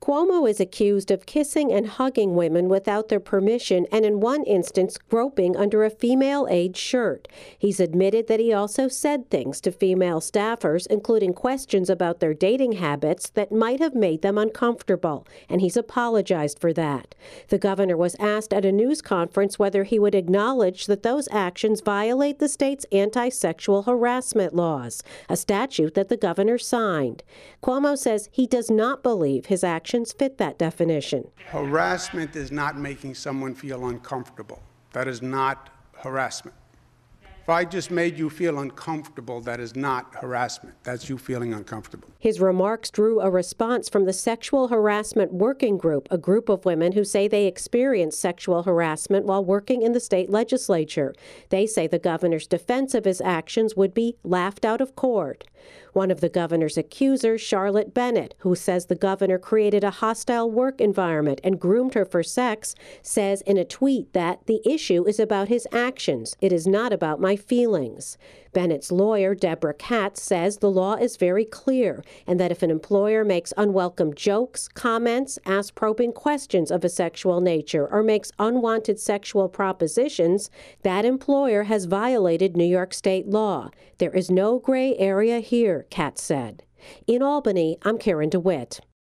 Cuomo is accused of kissing and hugging women without their permission and in one instance groping under a female aide shirt. He's admitted that he also said things to female staffers, including questions about their dating habits that might have made them uncomfortable, and he's apologized for that. The governor was asked at a news conference whether he would acknowledge that those actions violate the state's anti-sexual harassment laws, a statute that the governor signed. Cuomo says he does not believe his actions fit that definition. Harassment is not making someone feel uncomfortable. That is not harassment. If I just made you feel uncomfortable, that is not harassment. That's you feeling uncomfortable. His remarks drew a response from the Sexual Harassment Working Group, a group of women who say they experienced sexual harassment while working in the state legislature. They say the governor's defense of his actions would be laughed out of court. One of the governor's accusers, Charlotte Bennett, who says the governor created a hostile work environment and groomed her for sex, says in a tweet that the issue is about his actions. It is not about my feelings. Bennett's lawyer, Deborah Katz, says the law is very clear and that if an employer makes unwelcome jokes, comments, asks probing questions of a sexual nature, or makes unwanted sexual propositions, that employer has violated New York state law. There is no gray area here, Katz said. In Albany, I'm Karen DeWitt.